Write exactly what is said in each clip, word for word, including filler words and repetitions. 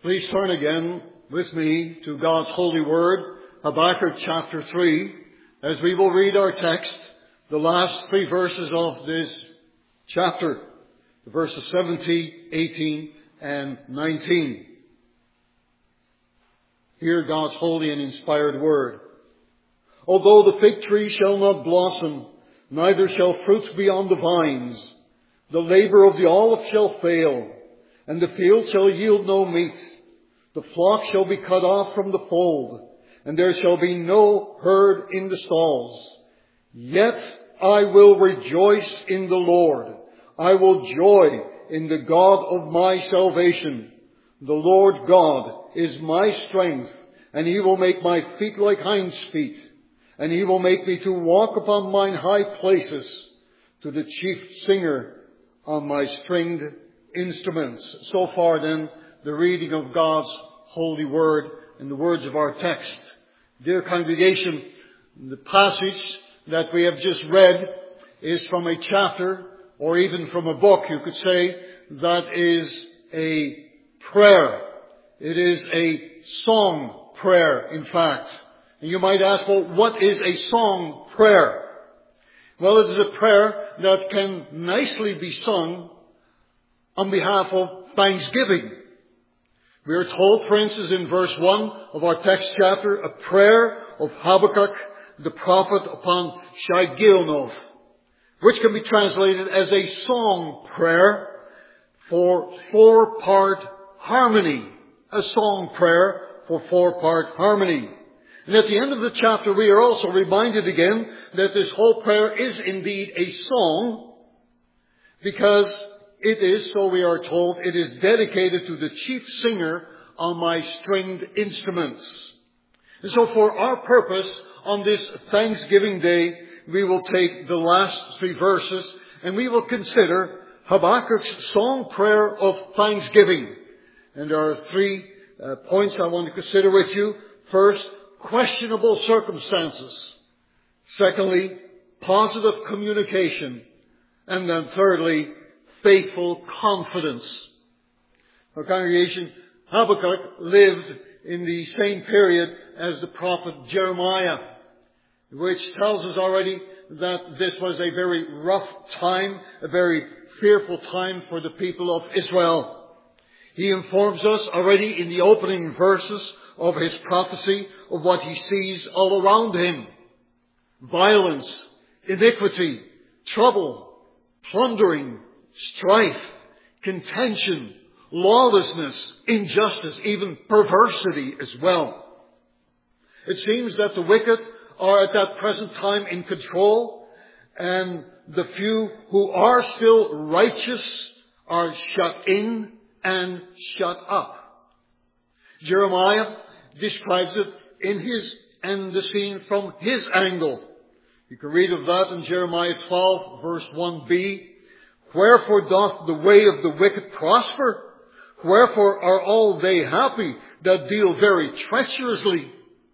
Please turn again with me to God's holy word, Habakkuk chapter three, as we will read our text, the last three verses of this chapter, verses seventeen, eighteen, and nineteen. Hear God's holy and inspired word. Although the fig tree shall not blossom, neither shall fruits be on the vines, the labor of the olive shall fail, and the field shall yield no meat. The flock shall be cut off from the fold, and there shall be no herd in the stalls. Yet I will rejoice in the Lord. I will joy in the God of my salvation. The Lord God is my strength, and he will make my feet like hinds' feet, and he will make me to walk upon mine high places, to the chief singer on my stringed instruments. So far then, the reading of God's holy word and the words of our text. Dear congregation, the passage that we have just read is from a chapter, or even from a book, you could say, that is a prayer. It is a song prayer, in fact. And you might ask, well, what is a song prayer? Well, it is a prayer that can nicely be sung on behalf of thanksgiving. We are told, for instance, in verse one of our text chapter, a prayer of Habakkuk, the prophet, upon Shigionoth, which can be translated as a song prayer for four-part harmony. A song prayer for four-part harmony. And at the end of the chapter, we are also reminded again that this whole prayer is indeed a song, because it is, so we are told, it is dedicated to the chief singer on my stringed instruments. And so for our purpose on this Thanksgiving Day, we will take the last three verses and we will consider Habakkuk's song prayer of thanksgiving. And there are three uh, points I want to consider with you. First, questionable circumstances. Secondly, positive communication. And then thirdly, faithful confidence. Our congregation, Habakkuk lived in the same period as the prophet Jeremiah, which tells us already that this was a very rough time, a very fearful time for the people of Israel. He informs us already in the opening verses of his prophecy of what he sees all around him. Violence, iniquity, trouble, plundering, strife, contention, lawlessness, injustice, even perversity as well. It seems that the wicked are at that present time in control, and the few who are still righteous are shut in and shut up. Jeremiah describes it in his and the scene from his angle. You can read of that in Jeremiah twelve, verse one b. Wherefore doth the way of the wicked prosper? Wherefore are all they happy that deal very treacherously?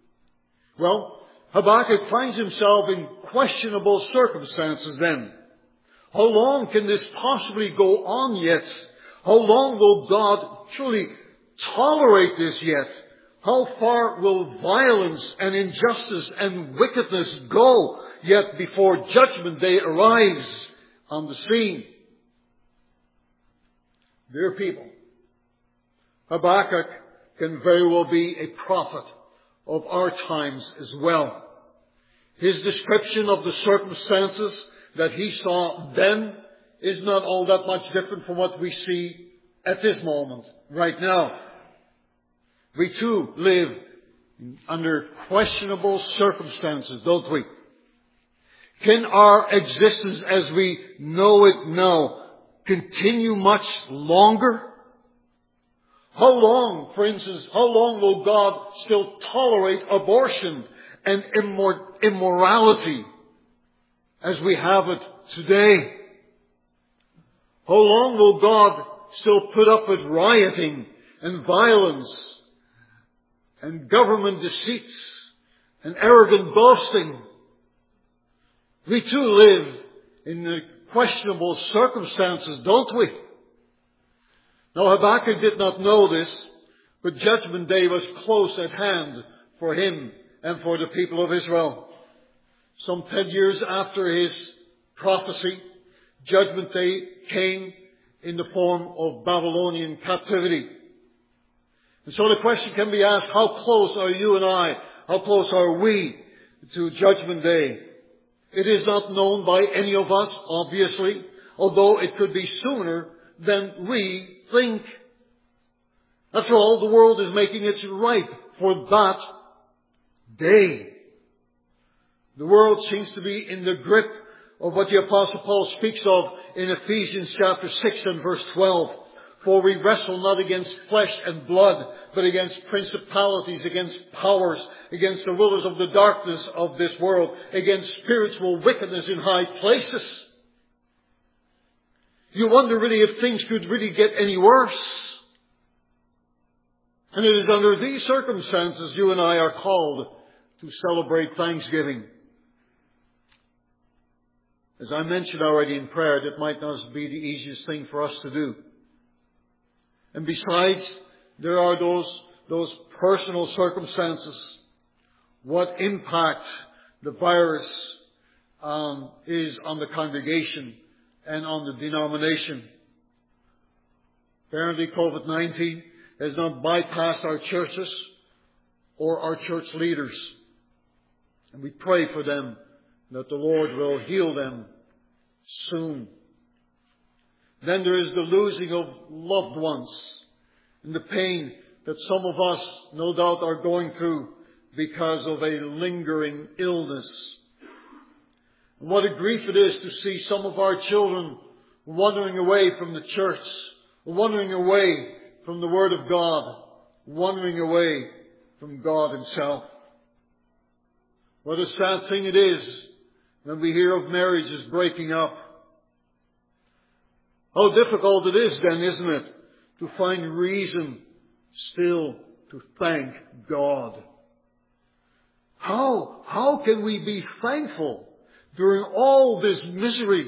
Well, Habakkuk finds himself in questionable circumstances then. How long can this possibly go on yet? How long will God truly tolerate this yet? How far will violence and injustice and wickedness go yet before judgment day arrives on the scene? Dear people, Habakkuk can very well be a prophet of our times as well. His description of the circumstances that he saw then is not all that much different from what we see at this moment, right now. We too live under questionable circumstances, don't we? Can our existence as we know it now continue much longer? How long, for instance, how long will God still tolerate abortion and immor- immorality as we have it today? How long will God still put up with rioting and violence and government deceits and arrogant boasting? We too live in the questionable circumstances, don't we? Now Habakkuk did not know this, But Judgment Day was close at hand for him and for the people of Israel. Some ten years after his prophecy, Judgment Day came in the form of Babylonian captivity. And so the question can be asked, how close are you and I, how close are we to Judgment Day? It is not known by any of us, obviously, although it could be sooner than we think. After all, the world is making it ripe for that day. The world seems to be in the grip of what the Apostle Paul speaks of in Ephesians chapter six and verse twelve. For we wrestle not against flesh and blood, but against principalities, against powers, against the rulers of the darkness of this world, against spiritual wickedness in high places. You wonder really if things could really get any worse. And it is under these circumstances you and I are called to celebrate Thanksgiving. As I mentioned already in prayer, that might not be the easiest thing for us to do. And besides, there are those, those personal circumstances. What impact the virus um, is on the congregation and on the denomination. Apparently COVID nineteen has not bypassed our churches or our church leaders. And we pray for them that the Lord will heal them soon. Then there is the losing of loved ones and the pain that some of us no doubt are going through because of a lingering illness. And what a grief it is to see some of our children wandering away from the church, wandering away from the Word of God, wandering away from God Himself. What a sad thing it is when we hear of marriages breaking up. How difficult it is then, isn't it, to find reason still to thank God. How, how can we be thankful during all this misery?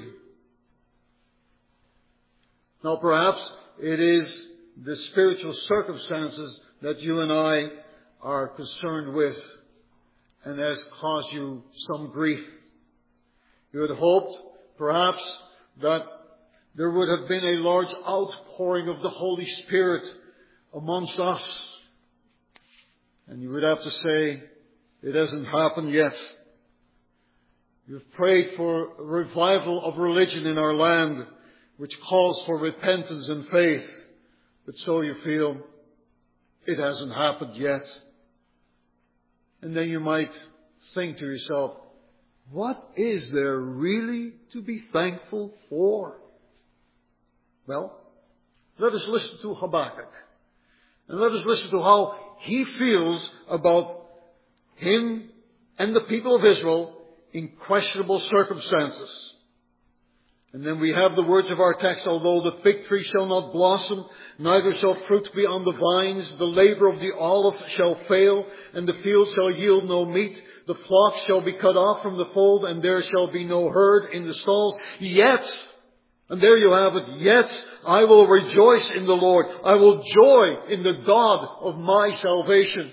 Now perhaps it is the spiritual circumstances that you and I are concerned with and has caused you some grief. You had hoped, perhaps, that there would have been a large outpouring of the Holy Spirit amongst us. And you would have to say, it hasn't happened yet. You've prayed for a revival of religion in our land, which calls for repentance and faith. But so you feel, it hasn't happened yet. And then you might think to yourself, what is there really to be thankful for? Well, let us listen to Habakkuk. And let us listen to how he feels about him and the people of Israel in questionable circumstances. And then we have the words of our text, although the fig tree shall not blossom, neither shall fruit be on the vines, the labor of the olive shall fail, and the field shall yield no meat. The flock shall be cut off from the fold, and there shall be no herd in the stalls. Yet, and there you have it, yet I will rejoice in the Lord. I will joy in the God of my salvation.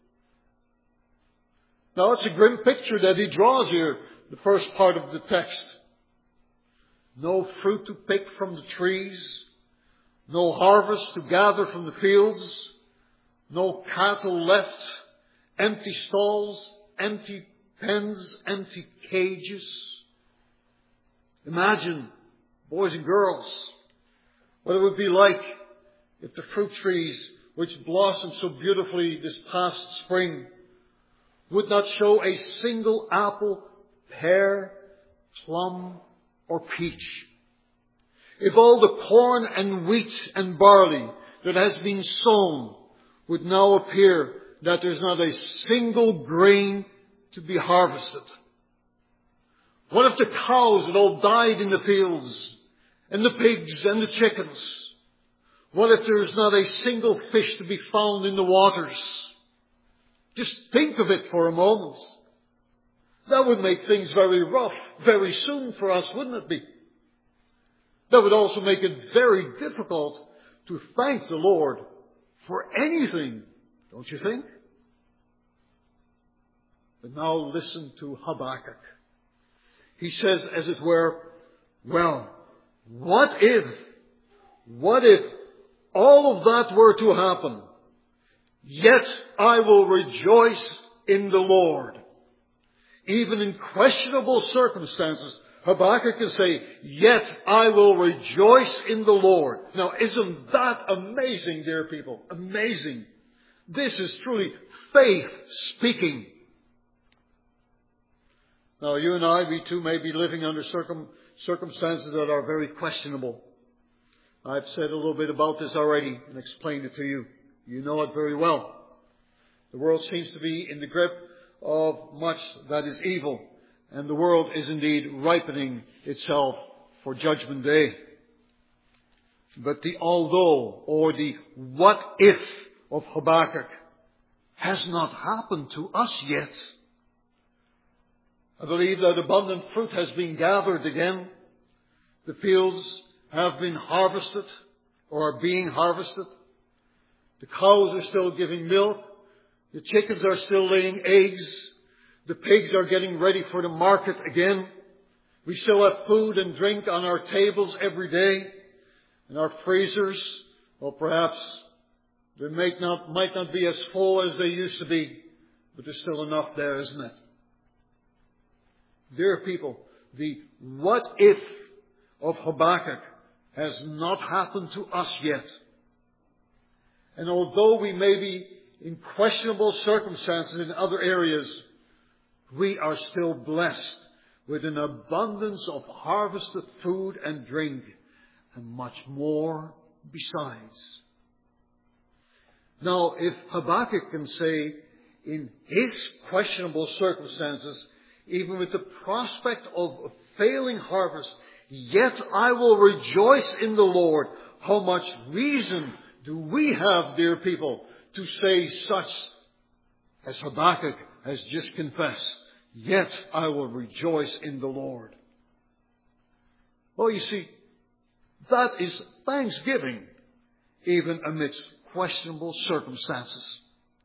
Now it's a grim picture that he draws here, the first part of the text. No fruit to pick from the trees, no harvest to gather from the fields, no cattle left, empty stalls, empty pens, empty cages. Imagine, boys and girls, what it would be like if the fruit trees, which blossomed so beautifully this past spring, would not show a single apple, pear, plum, or peach. If all the corn and wheat and barley that has been sown would now appear that there's not a single grain to be harvested. What if the cows had all died in the fields, and the pigs and the chickens? What if there's not a single fish to be found in the waters? Just think of it for a moment. That would make things very rough very soon for us, wouldn't it be? That would also make it very difficult to thank the Lord for anything, don't you think? But now listen to Habakkuk. He says, as it were, well, what if, what if all of that were to happen? Yet I will rejoice in the Lord. Even in questionable circumstances, Habakkuk can say, yet I will rejoice in the Lord. Now, isn't that amazing, dear people? Amazing. This is truly faith speaking. Now, you and I, we too may be living under circum, circumstances that are very questionable. I've said a little bit about this already and explained it to you. You know it very well. The world seems to be in the grip of much that is evil. And the world is indeed ripening itself for Judgment Day. But the although or the what if of Habakkuk has not happened to us yet. I believe that abundant fruit has been gathered again. The fields have been harvested or are being harvested. The cows are still giving milk. The chickens are still laying eggs. The pigs are getting ready for the market again. We still have food and drink on our tables every day. And our freezers, well, perhaps they might not, might not be as full as they used to be. But there's still enough there, isn't it? Dear people, the what if of Habakkuk has not happened to us yet. And although we may be in questionable circumstances in other areas, we are still blessed with an abundance of harvested food and drink and much more besides. Now, if Habakkuk can say in his questionable circumstances, even with the prospect of a failing harvest, yet I will rejoice in the Lord, how much reason do we have, dear people, to say such as Habakkuk has just confessed, yet I will rejoice in the Lord. Well, you see, that is thanksgiving, even amidst questionable circumstances.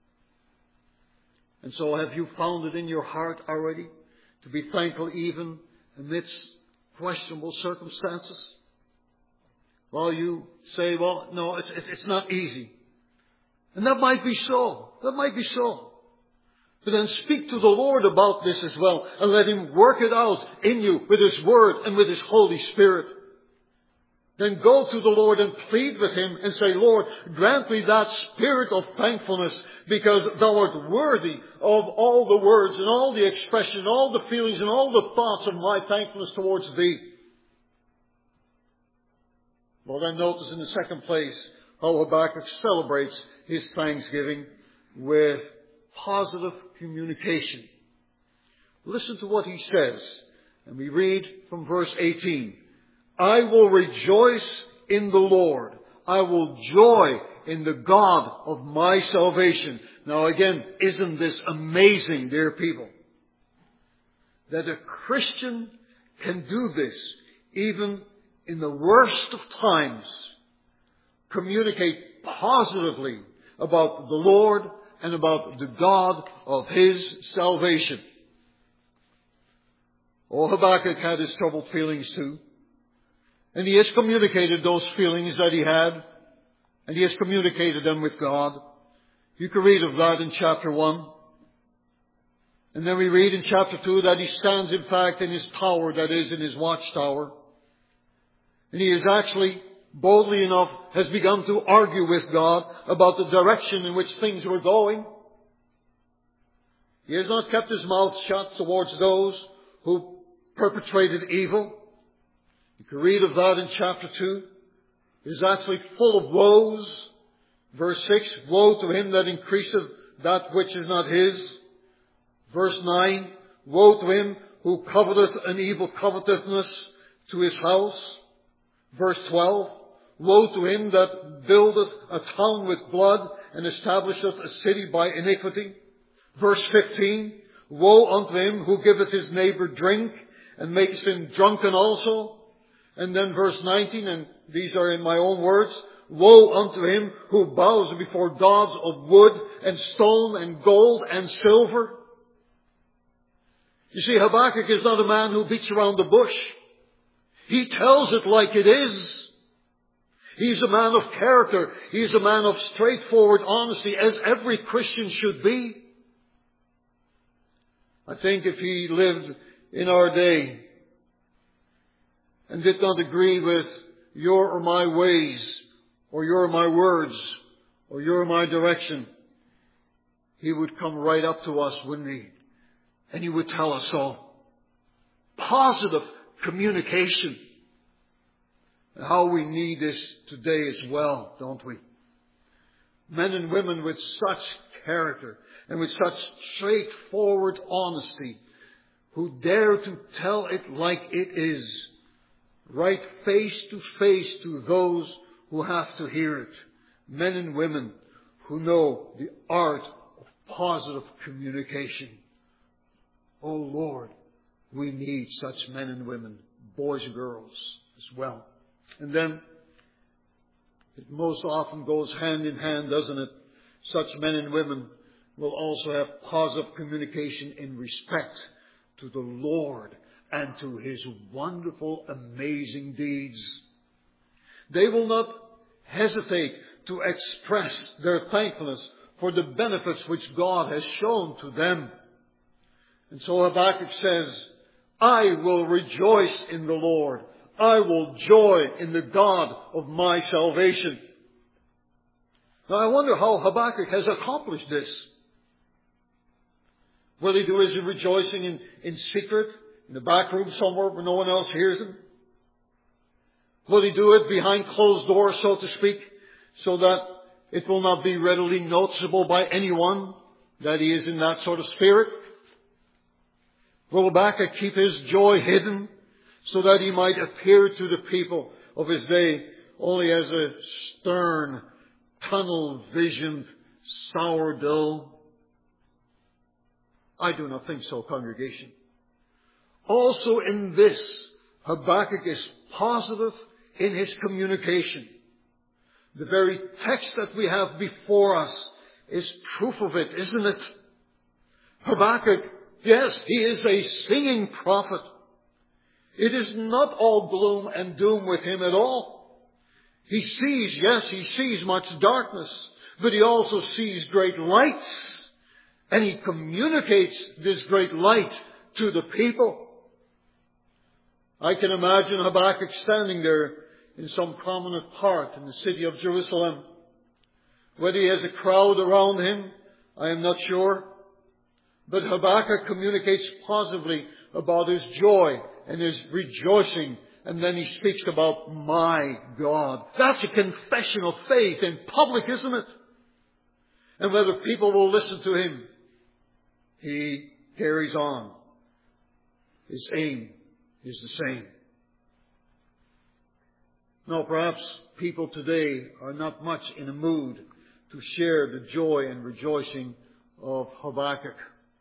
And so have you found it in your heart already to be thankful even amidst questionable circumstances? Well, you say, well, no, it's, it's not easy. And that might be so. That might be so. But then speak to the Lord about this as well and let Him work it out in you with His Word and with His Holy Spirit. Then go to the Lord and plead with Him and say, Lord, grant me that spirit of thankfulness because Thou art worthy of all the words and all the expression, all the feelings and all the thoughts of my thankfulness towards Thee. Well, then notice in the second place how Habakkuk celebrates his thanksgiving with positive communication. Listen to what he says. And we read from verse eighteen. I will rejoice in the Lord. I will joy in the God of my salvation. Now again, isn't this amazing, dear people? That a Christian can do this even in the worst of times. Communicate positively about the Lord and about the God of His salvation. Oh, Habakkuk had his troubled feelings too. And he has communicated those feelings that he had. And he has communicated them with God. You can read of that in chapter one. And then we read in chapter two that he stands in fact in his tower, that is in his watchtower. And he is actually boldly enough has begun to argue with God about the direction in which things were going. He has not kept his mouth shut towards those who perpetrated evil. You can read of that in chapter two. It is actually full of woes. Verse six, woe to him that increaseth that which is not his. Verse nine, woe to him who coveteth an evil covetousness to his house. Verse twelve, woe to him that buildeth a town with blood and establisheth a city by iniquity. Verse fifteen, woe unto him who giveth his neighbor drink and makes him drunken also. And then verse nineteen, and these are in my own words, Woe unto him who bows before gods of wood and stone and gold and silver. You see, Habakkuk is not a man who beats around the bush. He tells it like it is. He's a man of character. He's a man of straightforward honesty, as every Christian should be. I think if he lived in our day and did not agree with your or my ways, or your or my words, or your or my direction, he would come right up to us, wouldn't he? And he would tell us so. Positive communication. How we need this today as well, don't we? Men and women with such character and with such straightforward honesty, who dare to tell it like it is, right face to face to those who have to hear it. Men and women who know the art of positive communication. Oh Lord, we need such men and women, boys and girls as well. And then, it most often goes hand in hand, doesn't it? Such men and women will also have positive communication in respect to the Lord and to His wonderful, amazing deeds. They will not hesitate to express their thankfulness for the benefits which God has shown to them. And so Habakkuk says, I will rejoice in the Lord. I will joy in the God of my salvation. Now I wonder how Habakkuk has accomplished this. Will he do his rejoicing in, in secret, in the back room somewhere where no one else hears him? Will he do it behind closed doors, so to speak, so that it will not be readily noticeable by anyone that he is in that sort of spirit? Will Habakkuk keep his joy hidden so that he might appear to the people of his day only as a stern, tunnel-visioned sourdough? I do not think so, congregation. Also in this, Habakkuk is positive in his communication. The very text that we have before us is proof of it, isn't it? Habakkuk, yes, he is a singing prophet. It is not all gloom and doom with him at all. He sees, yes, he sees much darkness, but he also sees great lights. And he communicates this great light to the people. I can imagine Habakkuk standing there in some prominent part in the city of Jerusalem. Whether he has a crowd around him, I am not sure. But Habakkuk communicates positively about his joy and his rejoicing. And then he speaks about my God. That's a confession of faith in public, isn't it? And whether people will listen to him, he carries on. His aim is the same. Now, perhaps people today are not much in a mood to share the joy and rejoicing of Habakkuk.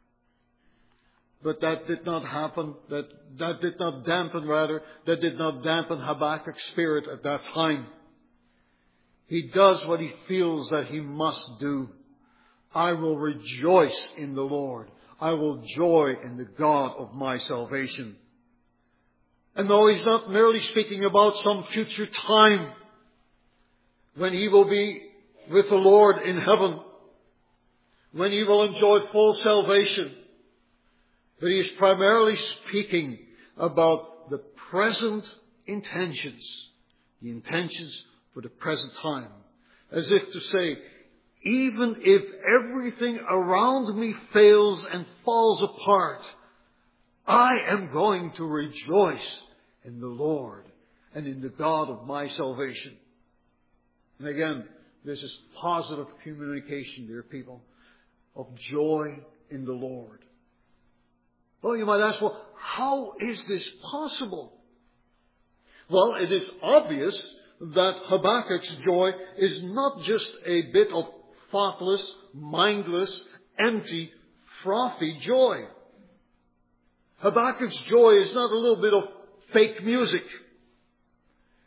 But that did not happen. That, that did not dampen, rather, that did not dampen Habakkuk's spirit at that time. He does what he feels that he must do. I will rejoice in the Lord. I will joy in the God of my salvation. And though he's not merely speaking about some future time when he will be with the Lord in heaven, when he will enjoy full salvation, but he is primarily speaking about the present intentions, the intentions for the present time, as if to say, even if everything around me fails and falls apart, I am going to rejoice in the Lord and in the God of my salvation. And again, this is positive communication, dear people, of joy in the Lord. Well, you might ask, well, how is this possible? Well, it is obvious that Habakkuk's joy is not just a bit of thoughtless, mindless, empty, frothy joy. Habakkuk's joy is not a little bit of fake music.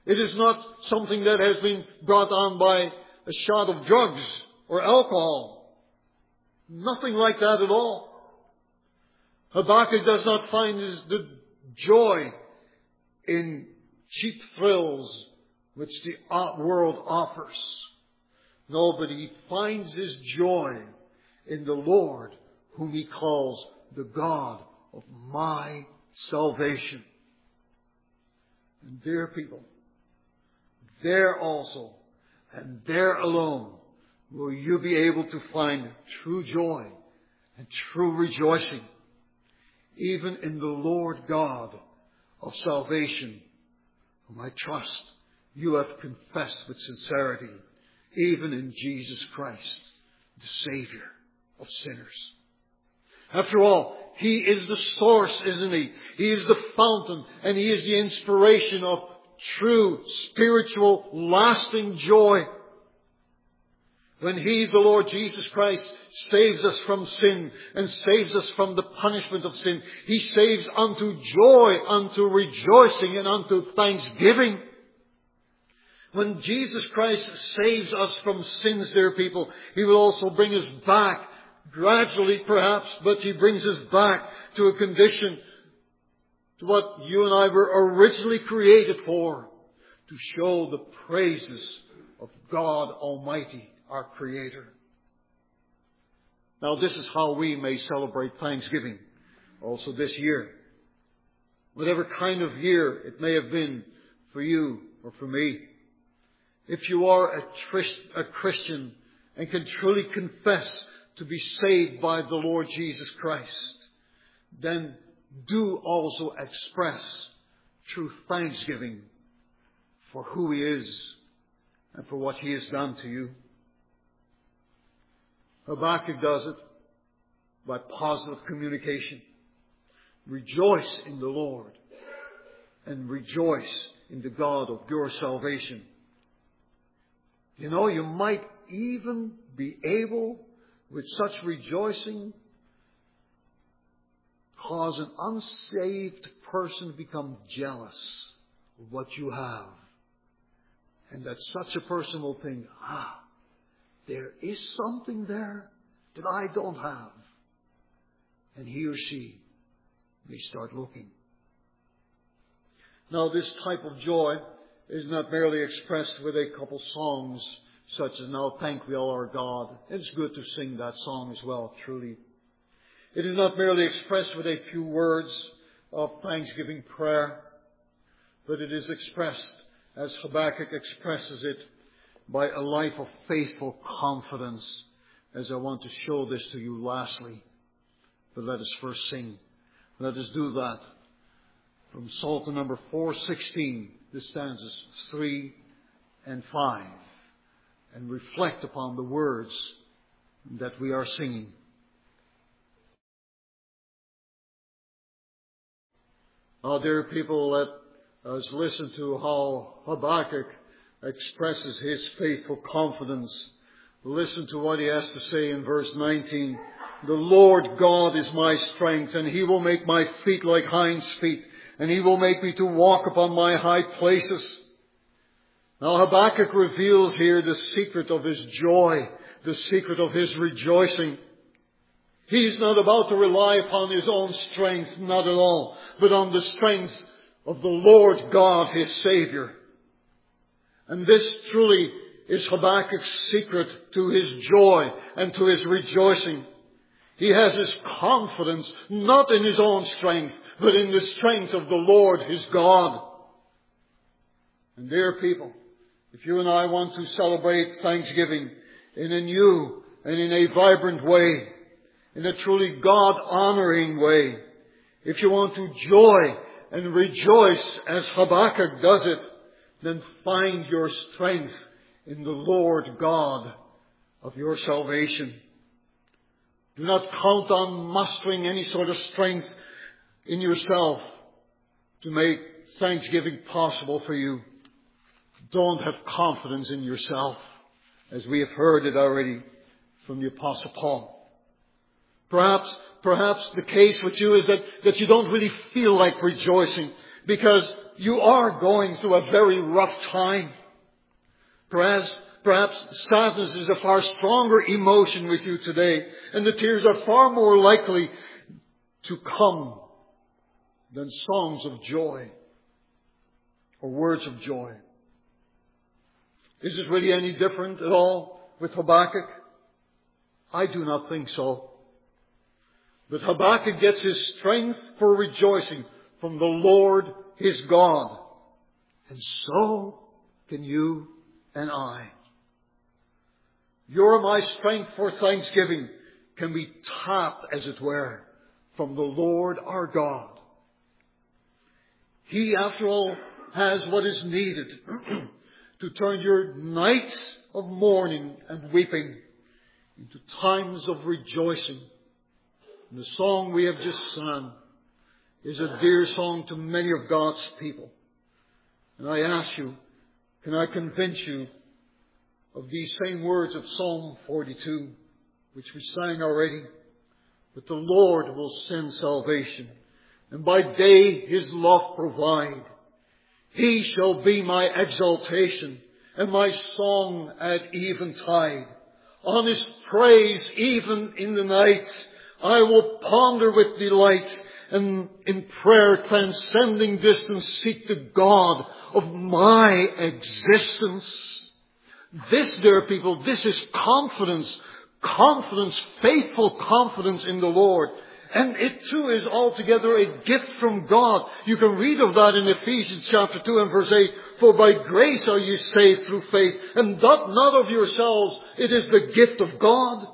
It is not something that has been brought on by a shot of drugs or alcohol. Nothing like that at all. Habakkuk does not find his, the joy in cheap thrills which the world offers. No, but he finds his joy in the Lord, whom he calls the God of my salvation. And dear people, there also, and there alone, will you be able to find true joy and true rejoicing, even in the Lord God of salvation, whom I trust you have confessed with sincerity, even in Jesus Christ, the Savior of sinners. After all, He is the source, isn't He? He is the fountain, and He is the inspiration of true, spiritual, lasting joy. When He, the Lord Jesus Christ, saves us from sin and saves us from the punishment of sin, He saves unto joy, unto rejoicing, and unto thanksgiving. When Jesus Christ saves us from sins, dear people, He will also bring us back, gradually perhaps, but He brings us back to a condition, to what you and I were originally created for, to show the praises of God Almighty, our Creator. Now, this is how we may celebrate Thanksgiving also this year. Whatever kind of year it may have been for you or for me. If you are a, trist, a Christian and can truly confess to be saved by the Lord Jesus Christ, then do also express true thanksgiving for who He is and for what He has done to you. Habakkuk does it by positive communication. Rejoice in the Lord and rejoice in the God of your salvation. You know, you might even be able, with such rejoicing, cause an unsaved person to become jealous of what you have. And that such a person will think, ah, there is something there that I don't have. And he or she may start looking. Now, this type of joy is not merely expressed with a couple songs such as Now Thank We All Our God. It's good to sing that song as well, truly. It is not merely expressed with a few words of thanksgiving prayer, but it is expressed, as Habakkuk expresses it, by a life of faithful confidence, as I want to show this to you lastly. But let us first sing. Let us do that from Psalter number four sixteen, the stanzas three and five, and reflect upon the words that we are singing. Now, dear people, let us listen to how Habakkuk expresses his faithful confidence. Listen to what he has to say in verse nineteen. The Lord God is my strength, and He will make my feet like hinds' feet, and He will make me to walk upon my high places. Now Habakkuk reveals here the secret of his joy, the secret of his rejoicing. He's not about to rely upon his own strength, not at all, but on the strength of the Lord God, his Savior. And this truly is Habakkuk's secret to his joy and to his rejoicing. He has his confidence not in his own strength, but in the strength of the Lord his God. And dear people, if you and I want to celebrate Thanksgiving in a new and in a vibrant way, in a truly God-honoring way, if you want to joy and rejoice as Habakkuk does it, then find your strength in the Lord God of your salvation. Do not count on mustering any sort of strength in yourself to make Thanksgiving possible for you. Don't have confidence in yourself, as we have heard it already from the Apostle Paul. Perhaps, perhaps the case with you is that, that you don't really feel like rejoicing. because you are going through a very rough time. Perhaps, perhaps sadness is a far stronger emotion with you today, and the tears are far more likely to come than songs of joy or words of joy. Is it really any different at all with Habakkuk? I do not think so. But Habakkuk gets his strength for rejoicing from the Lord his God. And so can you and I. Your my strength for thanksgiving can be tapped, as it were, from the Lord our God. He, after all, has what is needed to turn your nights of mourning and weeping into times of rejoicing. And the song we have just sung is a dear song to many of God's people. And I ask you, can I convince you of these same words of Psalm forty-two, which we sang already? But the Lord will send salvation, and by day his love provide. He shall be my exaltation, and my song at eventide. On his praise even in the night, I will ponder with delight, and in prayer transcending distance seek the God of my existence. This, dear people, this is confidence. Confidence, faithful confidence in the Lord. And it too is altogether a gift from God. You can read of that in Ephesians chapter two and verse eight. For by grace are you saved through faith, and that not of yourselves. It is the gift of God.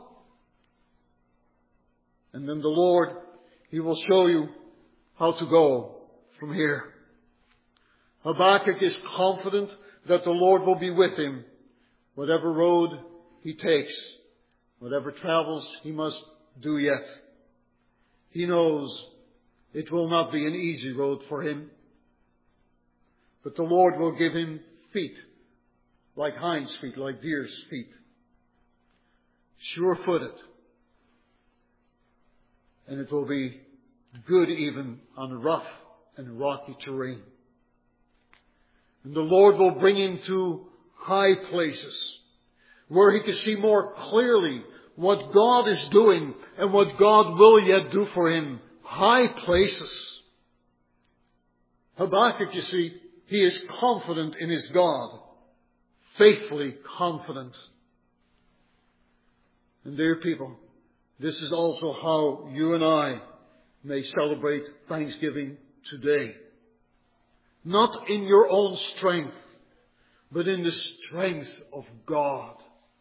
And then the Lord, He will show you how to go from here. Habakkuk is confident that the Lord will be with him, whatever road he takes, whatever travels he must do yet. He knows it will not be an easy road for him, but the Lord will give him feet like hinds' feet, like deer's feet, sure-footed, and it will be good even on rough and rocky terrain. And the Lord will bring him to high places where he can see more clearly what God is doing and what God will yet do for him. High places. Habakkuk, you see, he is confident in his God. Faithfully confident. And dear people, this is also how you and I may celebrate Thanksgiving today. Not in your own strength, but in the strength of God.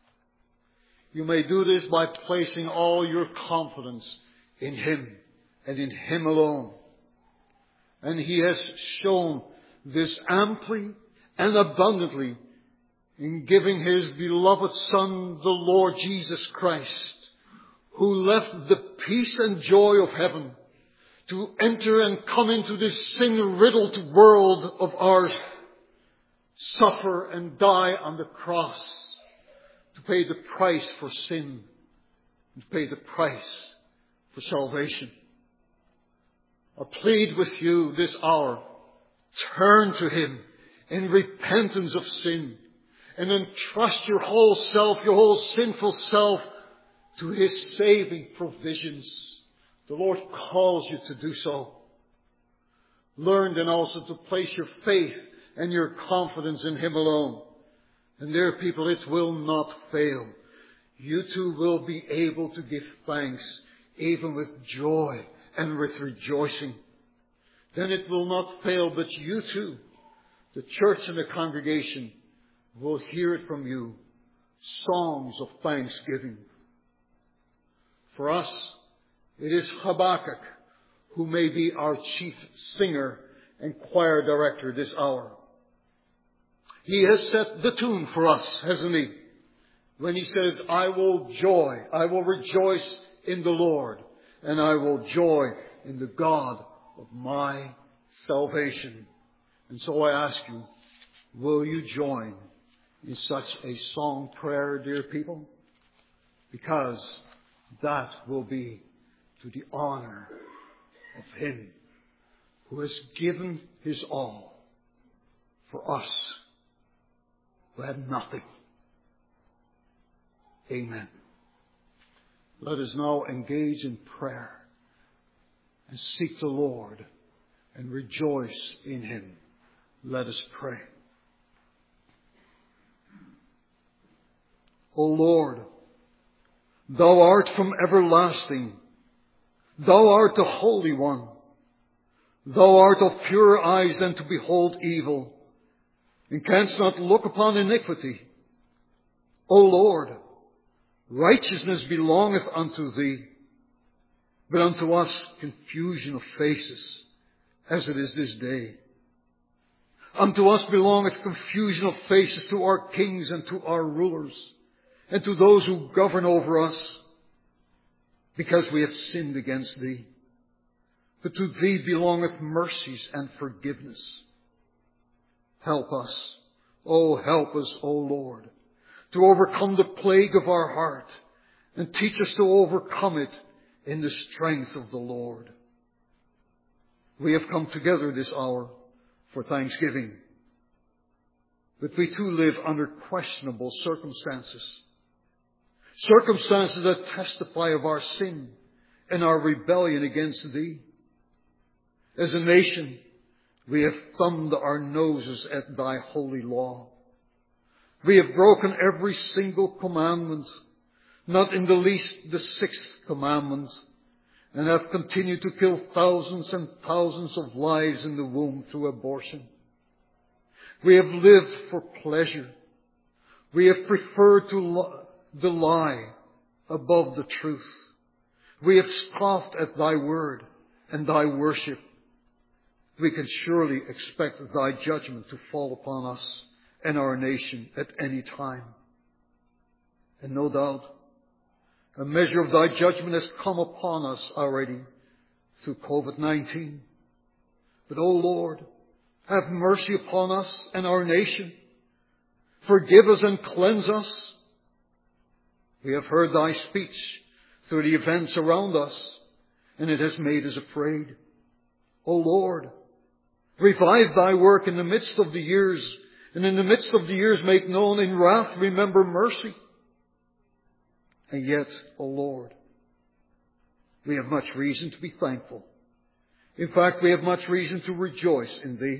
You may do this by placing all your confidence in Him and in Him alone. And He has shown this amply and abundantly in giving His beloved Son, the Lord Jesus Christ, who left the peace and joy of heaven to enter and come into this sin-riddled world of ours, suffer and die on the cross, to pay the price for sin, and to pay the price for salvation. I plead with you this hour, turn to Him in repentance of sin, and entrust your whole self, your whole sinful self, to His saving provisions. The Lord calls you to do so. Learn then also to place your faith and your confidence in Him alone. And dear people, it will not fail. You too will be able to give thanks, even with joy and with rejoicing. Then it will not fail, but you too, the church and the congregation, will hear it from you. Songs of thanksgiving. For us, it is Habakkuk who may be our chief singer and choir director this hour. He has set the tune for us, hasn't he? When he says, I will joy, I will rejoice in the Lord, and I will joy in the God of my salvation. And so I ask you, will you join in such a song prayer, dear people? Because that will be to the honor of Him who has given his all for us who had nothing. Amen. Let us now engage in prayer and seek the Lord and rejoice in him. Let us pray. O Lord, thou art from everlasting. Thou art the Holy One. Thou art of purer eyes than to behold evil, and canst not look upon iniquity. O Lord, righteousness belongeth unto thee, but unto us confusion of faces, as it is this day. Unto us belongeth confusion of faces to our kings and to our rulers, and to those who govern over us, because we have sinned against thee. But to thee belongeth mercies and forgiveness. Help us, oh help us, O Lord, to overcome the plague of our heart, and teach us to overcome it in the strength of the Lord. We have come together this hour for thanksgiving, but we too live under questionable circumstances. Circumstances that testify of our sin and our rebellion against thee. As a nation, we have thumbed our noses at thy holy law. We have broken every single commandment, not in the least the sixth commandment, and have continued to kill thousands and thousands of lives in the womb through abortion. We have lived for pleasure. We have preferred to li- the lie above the truth. We have scoffed at thy word and thy worship. We can surely expect thy judgment to fall upon us and our nation at any time. And no doubt, a measure of thy judgment has come upon us already through covid nineteen. But, O Lord, have mercy upon us and our nation. Forgive us and cleanse us. We have heard thy speech through the events around us, and it has made us afraid. O Lord, revive thy work in the midst of the years, and in the midst of the years make known in wrath, remember mercy. And yet, O Lord, we have much reason to be thankful. In fact, we have much reason to rejoice in thee.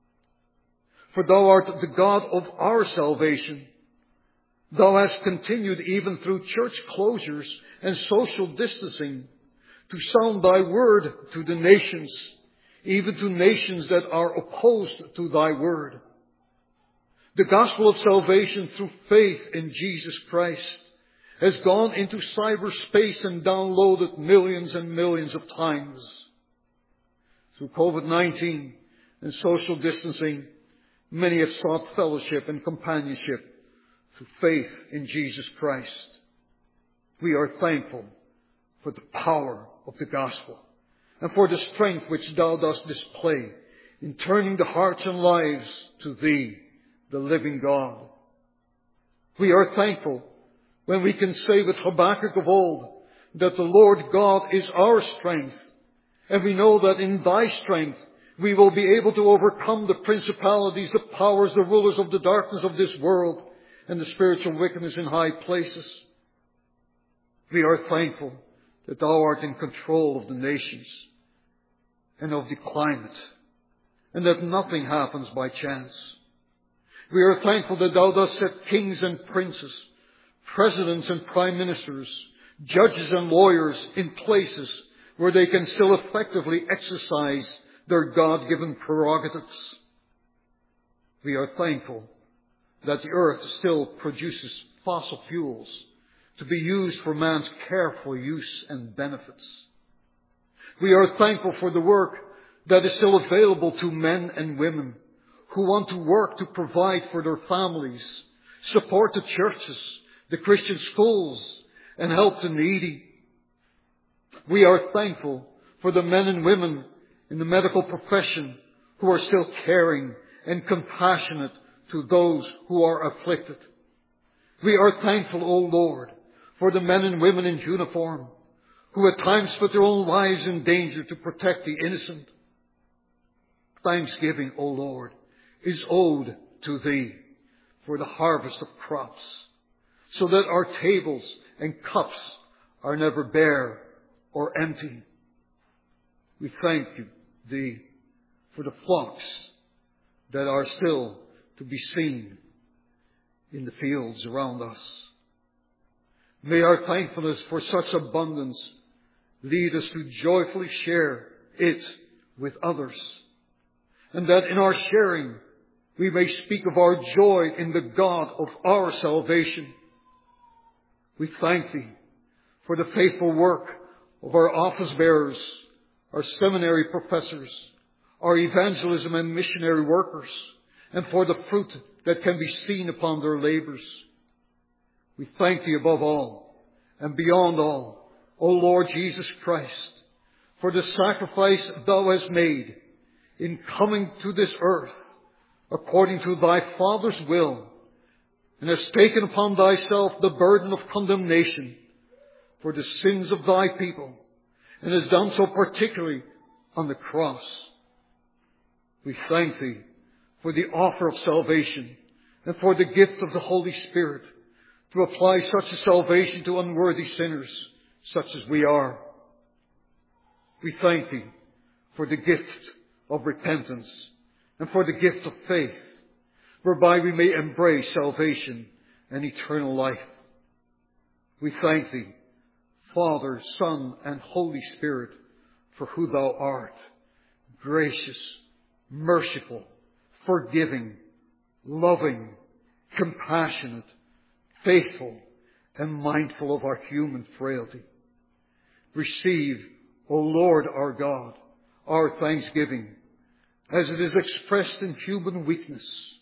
For thou art the God of our salvation. Thou hast continued even through church closures and social distancing to sound thy word to the nations, even to nations that are opposed to thy word. The gospel of salvation through faith in Jesus Christ has gone into cyberspace and downloaded millions and millions of times. Through covid nineteen and social distancing, many have sought fellowship and companionship through faith in Jesus Christ. We are thankful for the power of the gospel and for the strength which thou dost display in turning the hearts and lives to thee, the living God. We are thankful when we can say with Habakkuk of old that the Lord God is our strength, and we know that in thy strength we will be able to overcome the principalities, the powers, the rulers of the darkness of this world, and the spiritual wickedness in high places. We are thankful that thou art in control of the nations and of the climate, and that nothing happens by chance. We are thankful that thou dost set kings and princes, presidents and prime ministers, judges and lawyers in places where they can still effectively exercise their God-given prerogatives. We are thankful that the earth still produces fossil fuels to be used for man's careful use and benefits. We are thankful for the work that is still available to men and women who want to work to provide for their families, support the churches, the Christian schools, and help the needy. We are thankful for the men and women in the medical profession who are still caring and compassionate to those who are afflicted. We are thankful, O Lord, for the men and women in uniform who at times put their own lives in danger to protect the innocent. thanksgiving, O Lord, is owed to Thee for the harvest of crops, so that our tables and cups are never bare or empty. We thank you, Thee, for the flocks that are still to be seen in the fields around us. May our thankfulness for such abundance lead us to joyfully share it with others, and that in our sharing we may speak of our joy in the God of our salvation. We thank Thee for the faithful work of our office bearers, our seminary professors, our evangelism and missionary workers, and for the fruit that can be seen upon their labors. We thank Thee above all and beyond all, O Lord Jesus Christ, for the sacrifice Thou hast made in coming to this earth according to Thy Father's will, and hast taken upon Thyself the burden of condemnation for the sins of Thy people, and has done so particularly on the cross. We thank Thee for the offer of salvation and for the gift of the Holy Spirit to apply such a salvation to unworthy sinners such as we are. We thank Thee for the gift of repentance and for the gift of faith, whereby we may embrace salvation and eternal life. We thank Thee, Father, Son, and Holy Spirit, for who Thou art, gracious, merciful, forgiving, loving, compassionate, faithful, and mindful of our human frailty. Receive, O Lord our God, our thanksgiving, as it is expressed in human weakness.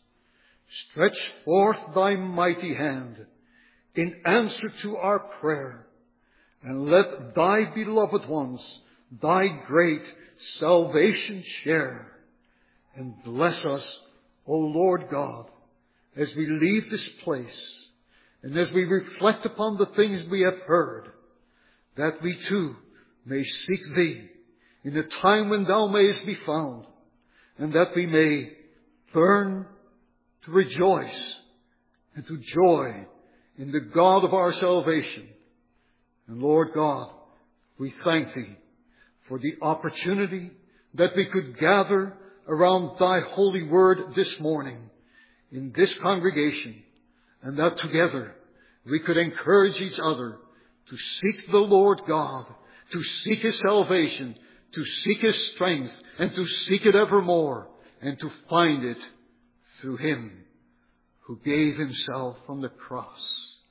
Stretch forth Thy mighty hand in answer to our prayer, and let Thy beloved ones Thy great salvation share. And bless us, O Lord God, as we leave this place, and as we reflect upon the things we have heard, that we too may seek Thee in a time when Thou mayest be found, and that we may learn to rejoice and to joy in the God of our salvation. And Lord God, we thank Thee for the opportunity that we could gather around Thy holy word this morning in this congregation, and that together we could encourage each other to seek the Lord God, to seek His salvation, to seek His strength, and to seek it evermore, and to find it through Him who gave Himself on the cross.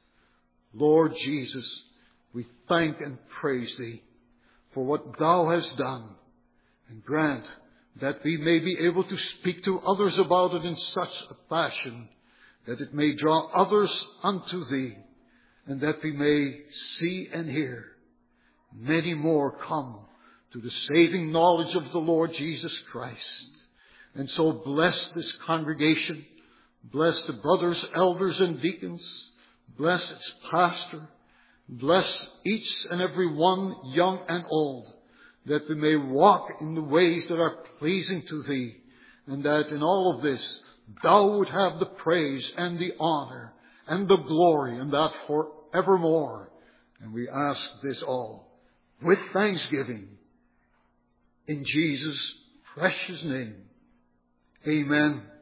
Lord Jesus, we thank and praise Thee for what Thou hast done, and grant that we may be able to speak to others about it in such a fashion that it may draw others unto Thee, and that we may see and hear many more come to the saving knowledge of the Lord Jesus Christ. And so bless this congregation, bless the brothers, elders, and deacons, bless its pastor, bless each and every one, young and old, that we may walk in the ways that are pleasing to Thee, and that in all of this Thou would have the praise and the honor and the glory, and that forevermore. And we ask this all with thanksgiving in Jesus' precious name. Amen.